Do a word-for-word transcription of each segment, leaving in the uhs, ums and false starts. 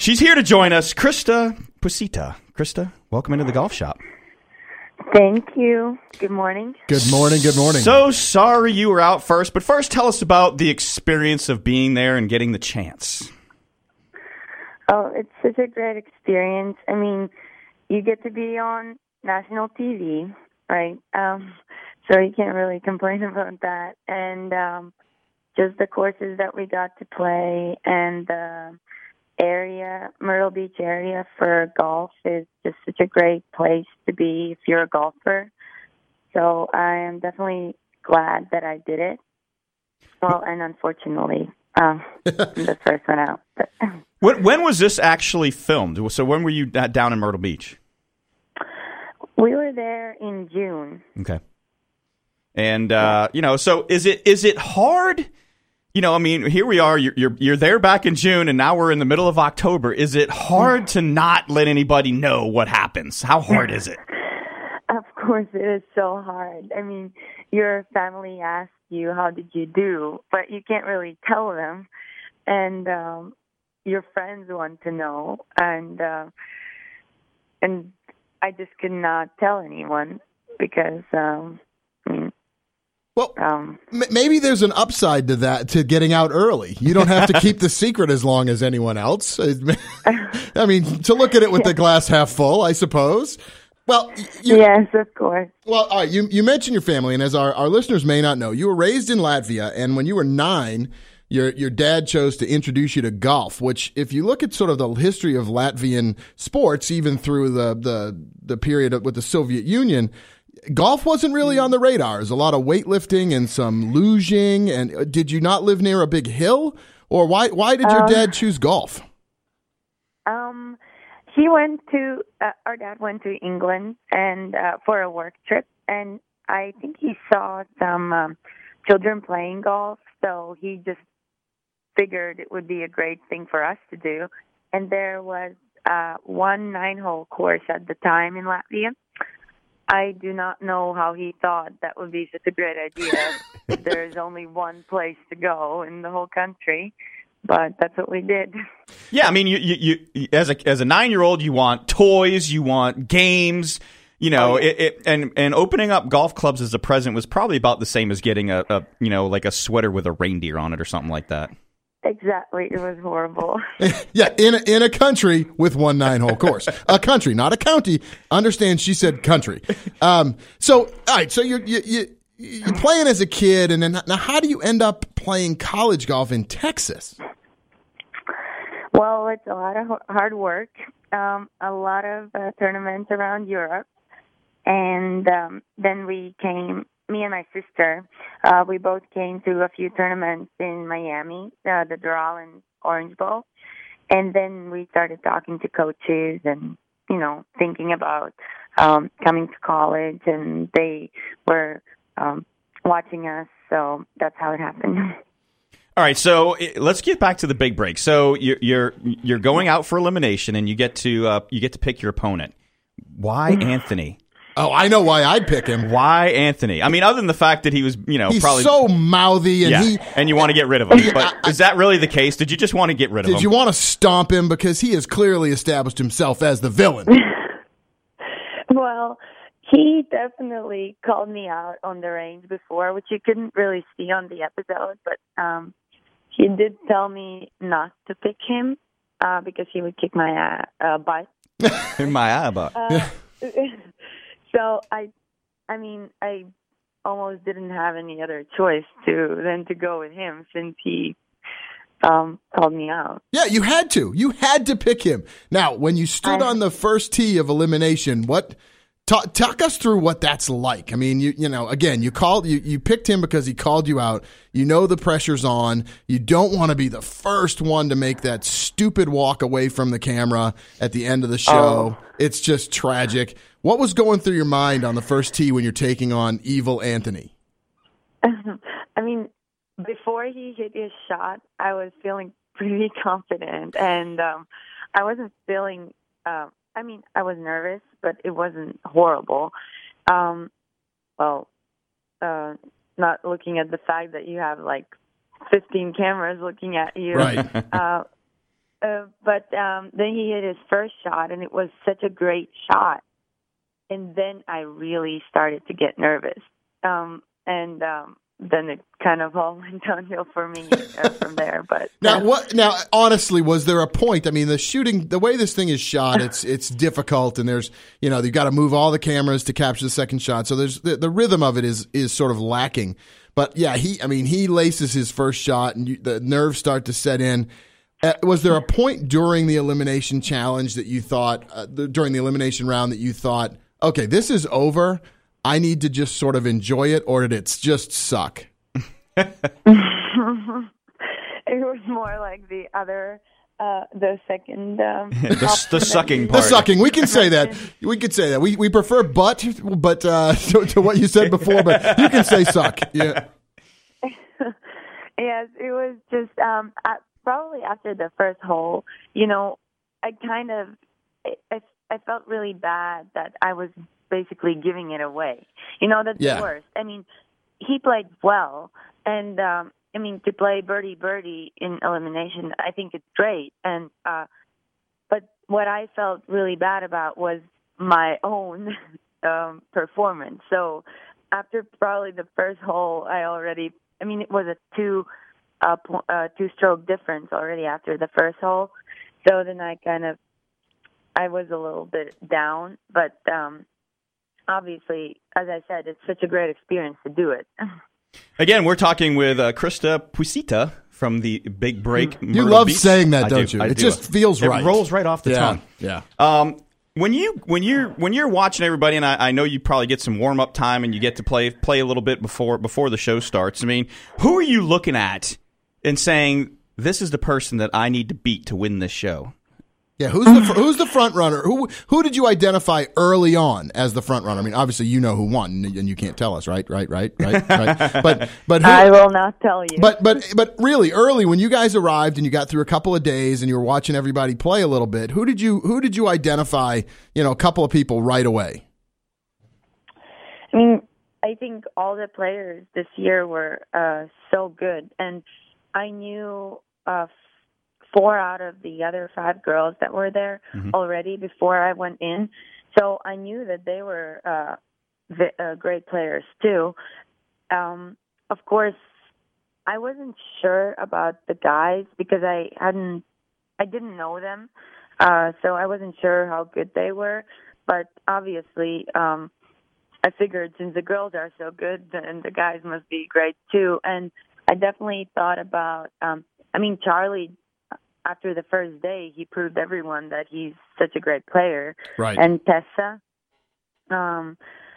She's here to join us, Krista Pusita. Krista, welcome into the golf shop. Thank you. Good morning. Good morning. Good morning. So sorry you were out first, but first tell us about the experience of being there and getting the chance. Oh, it's such a great experience. I mean, you get to be on national T V, right? Um, so you can't really complain about that. And um, just the courses that we got to play and the area, Myrtle Beach area for golf is just such a great place to be if you're a golfer. So I am definitely glad that I did it. Well, and unfortunately, um, I'm the first one out. But when, when was this actually filmed? So when were you down in Myrtle Beach? We were there in June. Okay. And, uh, you know, so is it is it hard? You know, I mean, here we are, you're, you're you're there back in June, and now we're in the middle of October. Is it hard to not let anybody know what happens? How hard is it? Of course, it is so hard. I mean, your family asks you, how did you do? But you can't really tell them. And um, your friends want to know. And uh, and I just could not tell anyone because, um, I mean, Well, um, m- maybe there's an upside to that, to getting out early. You don't have to keep the secret as long as anyone else. I mean, to look at it with the glass half full, I suppose. Well, you, yes, of course. Well, all right, you, you mentioned your family, and as our, our listeners may not know, you were raised in Latvia, and when you were nine, your your dad chose to introduce you to golf, which, if you look at sort of the history of Latvian sports, even through the, the, the period with the Soviet Union, golf wasn't really on the radar. There's a lot of weightlifting and some luging. And did you not live near a big hill, or why? Why did your Um, dad choose golf? Um, he went to, uh, our dad went to England and uh, for a work trip, and I think he saw some um, children playing golf, so he just figured it would be a great thing for us to do. And there was uh, one nine-hole course at the time in Latvia. I do not know how he thought that would be such a great idea if there's only one place to go in the whole country, but that's what we did. Yeah, I mean, you, you, you as a as a nine year old, you want toys, you want games, you know, Oh, yeah. it, it, and and opening up golf clubs as a present was probably about the same as getting a, a you know like a sweater with a reindeer on it or something like that. Exactly. It was horrible. Yeah, in a, in a country with one nine-hole course. A country, not a county. Understand, she said country. Um, so, all right, so you're, you, you, you're playing as a kid, and then now how do you end up playing college golf in Texas? Well, it's a lot of h- hard work, um, a lot of uh, tournaments around Europe, and um, then we came, me and my sister, uh, we both came to a few tournaments in Miami, uh, the Doral and Orange Bowl, and then we started talking to coaches and, you know, thinking about um, coming to college, and they were um, watching us, so that's how it happened. All right, so eh, let's get back to the big break. So you're you're you're going out for elimination, and you get to uh, you get to pick your opponent. Why Anthony? Oh, I know why I'd pick him. Why Anthony? I mean, other than the fact that he was, you know, He's probably so mouthy, and yeah, he. and you want to get rid of him. But I- is that really the case? Did you just want to get rid of Did him? you want to stomp him, because he has clearly established himself as the villain? Well, he definitely called me out on the range before, which you couldn't really see on the episode, but um, he did tell me not to pick him uh, because he would kick my uh, uh, butt. in my eye, but Uh, so I, I mean, I almost didn't have any other choice to than to go with him since he um, called me out. Yeah, you had to. You had to pick him. Now, when you stood I- on the first tee of elimination, what talk, talk us through what that's like. I mean, you you know, again, you called you you picked him because he called you out. You know the pressure's on. You don't want to be the first one to make that stupid walk away from the camera at the end of the show. Oh. It's just tragic. What was going through your mind on the first tee when you're taking on evil Anthony? I mean, before he hit his shot, I was feeling pretty confident, and um, I wasn't feeling. Uh, I mean, I was nervous, but it wasn't horrible. Um, well, uh, not looking at the fact that you have like fifteen cameras looking at you. Right. Uh, uh, but um, then he hit his first shot, and it was such a great shot. And then I really started to get nervous. Um, and um, then it kind of all went downhill for me uh, from there. But now, uh, what? Now, honestly, was there a point? I mean, the shooting, the way this thing is shot, it's it's difficult, and there's, you know, you've got to move all the cameras to capture the second shot. So there's the, the rhythm of it is is sort of lacking. But yeah, he, I mean, he laces his first shot, and you, the nerves start to set in. Uh, was there a point during the elimination challenge that you thought, uh, the, during the elimination round, that you thought, okay, this is over, I need to just sort of enjoy it, or did it just suck? It was more like the other, uh, the second. Um, the, the sucking The part. sucking, we can say that. We could say that. We we prefer but, but uh, to, to what you said before, but you can say suck. Yeah. Yes, it was just um, at, probably after the first hole. You know, I kind of, I, I felt really bad that I was basically giving it away. You know, that's Yeah. the worst. I mean, he played well, and um, I mean, to play birdie birdie in elimination, I think it's great. And uh, but what I felt really bad about was my own um, performance. So after probably the first hole, I already, I mean, it was a two uh, uh, two stroke difference already after the first hole. So then I kind of, I was a little bit down, but um, obviously, as I said, it's such a great experience to do it. Again, we're talking with uh, Krista Puisita from the Big Break. You Myrtle love Beach. saying that, I don't do, you? I It do. just feels it right. It rolls right off the Yeah, tongue. yeah. Um, when you when you're when you're watching everybody, and I, I know you probably get some warm up time, and you get to play play a little bit before before the show starts. I mean, who are you looking at and saying, this is the person that I need to beat to win this show? Yeah, who's the fr- who's the front runner? Who who did you identify early on as the front runner? I mean, obviously you know who won, and you can't tell us, right? Right? Right? Right? Right? But but who, I will not tell you. But but but really early when you guys arrived and you got through a couple of days and you were watching everybody play a little bit, who did you who did you identify? You know, a couple of people right away. I mean, I think all the players this year were uh, so good, and I knew uh, four out of the other five girls that were there mm-hmm. already before I went in. So I knew that they were uh, v- uh, great players too. Um, of course, I wasn't sure about the guys because I hadn't, I didn't know them. Uh, so I wasn't sure how good they were. But obviously, um, I figured since the girls are so good, then the guys must be great too. And I definitely thought about, um, I mean, Charlie, after the first day, he proved everyone that he's such a great player. Right. And Tessa, um,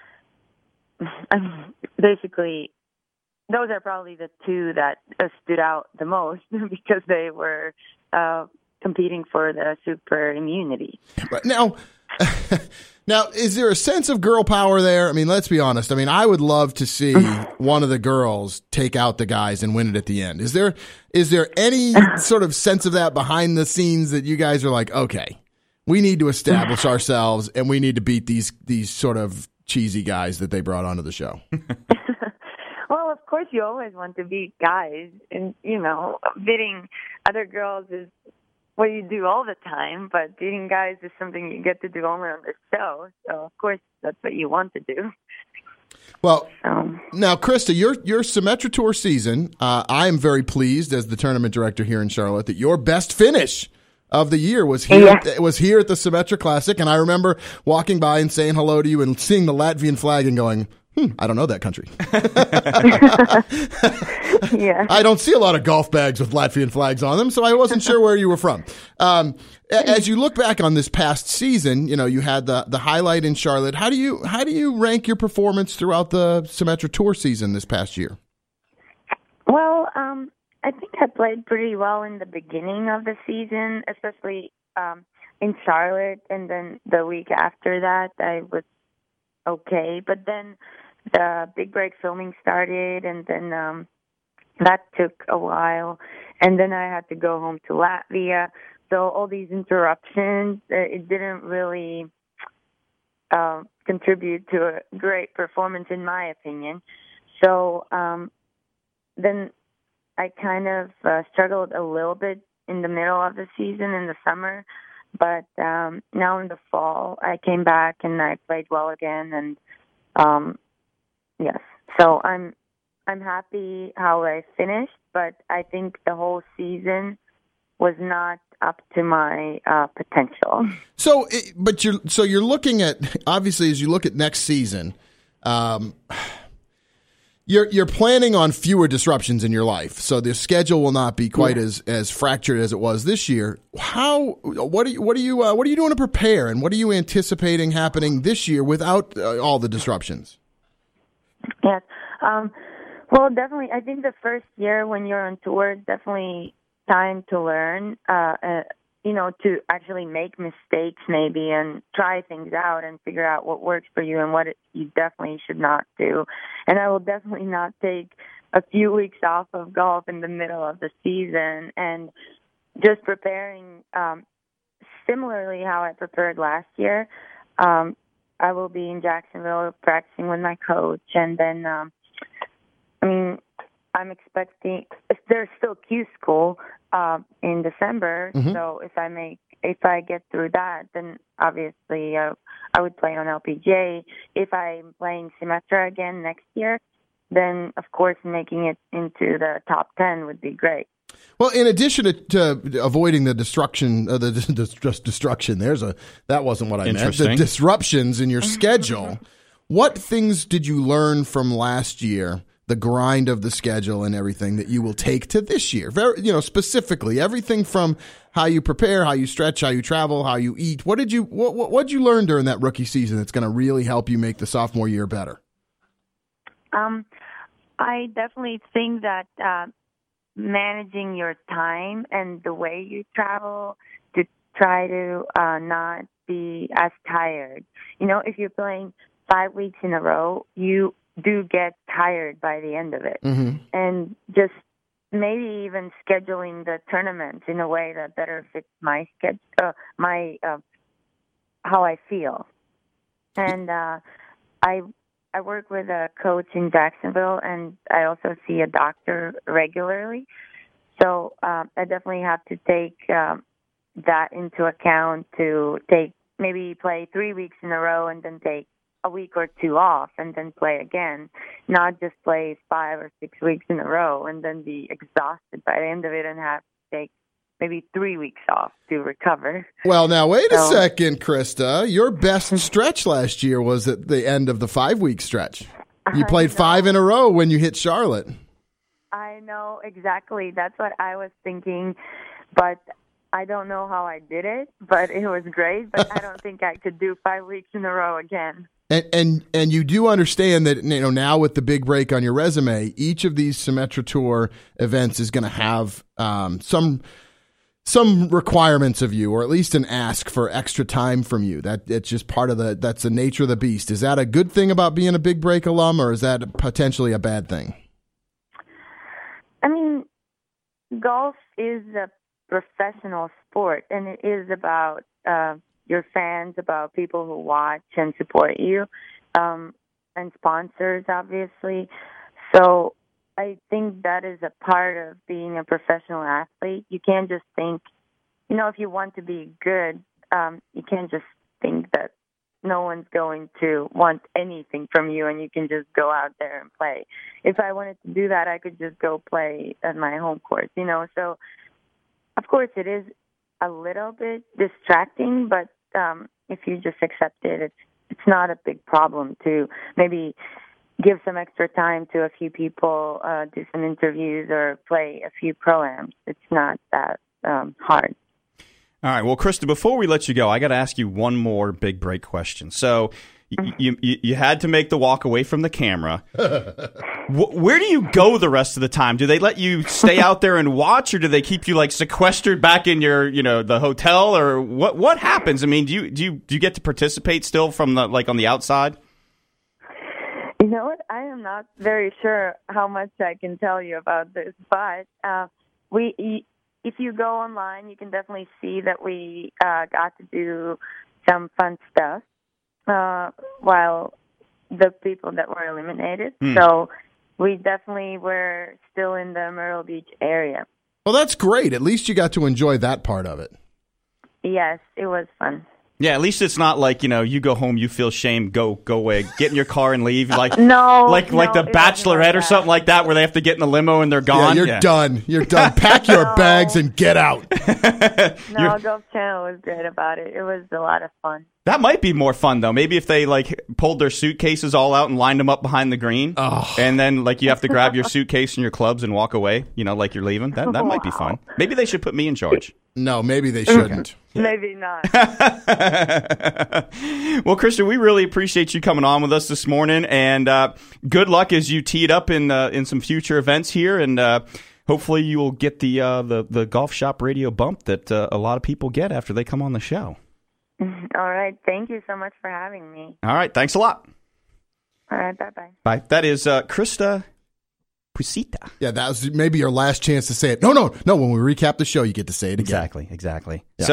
basically, those are probably the two that uh, stood out the most because they were uh, competing for the super immunity. Right. Now, now, is there a sense of girl power there? I mean, let's be honest. I mean, I would love to see one of the girls take out the guys and win it at the end. Is there is there any sort of sense of that behind the scenes that you guys are like, okay, we need to establish ourselves and we need to beat these these sort of cheesy guys that they brought onto the show? Well, of course, you always want to beat guys, and you know, beating other girls is what you do all the time, but beating guys is something you get to do only on the show. So, of course, that's what you want to do. Well, um, now, Krista, your your Symetra Tour season, uh, I am very pleased as the tournament director here in Charlotte that your best finish of the year was here. Yeah. Was here at the Symetra Classic, and I remember walking by and saying hello to you and seeing the Latvian flag and going, Hmm, I don't know that country. Yeah, I don't see a lot of golf bags with Latvian flags on them, so I wasn't sure where you were from. Um, as you look back on this past season, you know, you had the the highlight in Charlotte. How do you how do you rank your performance throughout the Symetra Tour season this past year? Well, um, I think I played pretty well in the beginning of the season, especially um, in Charlotte, and then the week after that, I was okay. But then the Big Break filming started, and then um, that took a while, and then I had to go home to Latvia. So all these interruptions, it didn't really uh, contribute to a great performance, in my opinion. So um, then I kind of uh, struggled a little bit in the middle of the season in the summer, but um, now in the fall I came back and I played well again, and um, yes, so I'm I'm happy how I finished, but I think the whole season was not up to my uh, potential. So, but you're so you're looking at, obviously, as you look at next season, um, you're you're planning on fewer disruptions in your life. So the schedule will not be quite yeah. as, as fractured as it was this year. How what are you what are you uh, what are you doing to prepare, and what are you anticipating happening this year without uh, all the disruptions? Yes. Um, well, definitely. I think the first year when you're on tour, definitely time to learn, uh, uh, you know, to actually make mistakes maybe and try things out and figure out what works for you and what it, you definitely should not do. And I will definitely not take a few weeks off of golf in the middle of the season, and just preparing um, similarly how I prepared last year. Um, I will be in Jacksonville practicing with my coach, and then, um, I mean, I'm expecting there's still Q school uh, in December, mm-hmm. so if I make if I get through that, then obviously uh, I would play on L P G A. If I'm playing Symetra again next year, then of course making it into the top ten would be great. Well, in addition to, to avoiding the destruction, uh, the just destruction, there's a that wasn't what I meant. The disruptions in your schedule. What things did you learn from last year? The grind of the schedule and everything that you will take to this year. Very, you know, specifically everything from how you prepare, how you stretch, how you travel, how you eat. What did you what what what did you learn during that rookie season that's going to really help you make the sophomore year better? Um, I definitely think that uh, managing your time and the way you travel to try to uh, not be as tired. You know, if you're playing five weeks in a row, you do get tired by the end of it. Mm-hmm. And just maybe even scheduling the tournaments in a way that better fits my schedule, uh, my uh, how I feel. And uh, I I work with a coach in Jacksonville, and I also see a doctor regularly. So uh, I definitely have to take um, that into account to take maybe play three weeks in a row and then take a week or two off and then play again, not just play five or six weeks in a row and then be exhausted by the end of it and have to take maybe three weeks off to recover. Well, now, wait so, a second, Krista. Your best stretch last year was at the end of the five-week stretch. You played five in a row when you hit Charlotte. I know, exactly. That's what I was thinking, but I don't know how I did it, but it was great. But I don't think I could do five weeks in a row again. And, and and you do understand that, you know, now with the big break on your resume, each of these Symetra Tour events is going to have um, some some requirements of you, or at least an ask for extra time from you. That it's just part of the that's the nature of the beast. Is that a good thing about being a big break alum, or is that potentially a bad thing? I mean, golf is a professional sport, and it is about uh, your fans, about people who watch and support you, um, and sponsors, obviously. So I think that is a part of being a professional athlete. You can't just think, you know, if you want to be good, um, you can't just think that no one's going to want anything from you and you can just go out there and play. If I wanted to do that, I could just go play at my home course, you know. So, of course, it is a little bit distracting, but um, if you just accept it, it's it's not a big problem to maybe give some extra time to a few people, uh, do some interviews, or play a few pro-ams. It's not that um, hard. All right. Well, Krista, before we let you go, I got to ask you one more big break question. So you, you you had to make the walk away from the camera. Where do you go the rest of the time? Do they let you stay out there and watch, or do they keep you like sequestered back in your, you know, the hotel, or what? What happens? I mean, do you do you do you get to participate still from the like on the outside? You know what? I am not very sure how much I can tell you about this, but uh, we. If you go online, you can definitely see that we uh, got to do some fun stuff uh, while the people that were eliminated. Mm. So we definitely were still in the Myrtle Beach area. Well, that's great. At least you got to enjoy that part of it. Yes, it was fun. Yeah, at least it's not like, you know, you go home, you feel shame, go go away, get in your car and leave. Like no, like no, like the it wasn't Bachelorette like or that. something like that, where they have to get in the limo and they're gone. Yeah, you're Yeah. done. You're done. Pack your No. bags and get out. No, Golf Channel was great about it. It was a lot of fun. That might be more fun though. Maybe if they like pulled their suitcases all out and lined them up behind the green, Oh. and then like you have to grab your suitcase and your clubs and walk away. You know, like you're leaving. That that might be fun. Maybe they should put me in charge. No, maybe they shouldn't. Maybe not. Well, Krista, we really appreciate you coming on with us this morning, and uh, good luck as you tee it up in uh, in some future events here, and uh, hopefully you will get the uh, the the Golf Shop Radio bump that uh, a lot of people get after they come on the show. All right. Thank you so much for having me. All right, thanks a lot. All right. Bye-bye. Bye. That is uh, Krista Pusita. Yeah, that was maybe your last chance to say it. No, no, no. When we recap the show, you get to say it again. Exactly, exactly. Yeah. So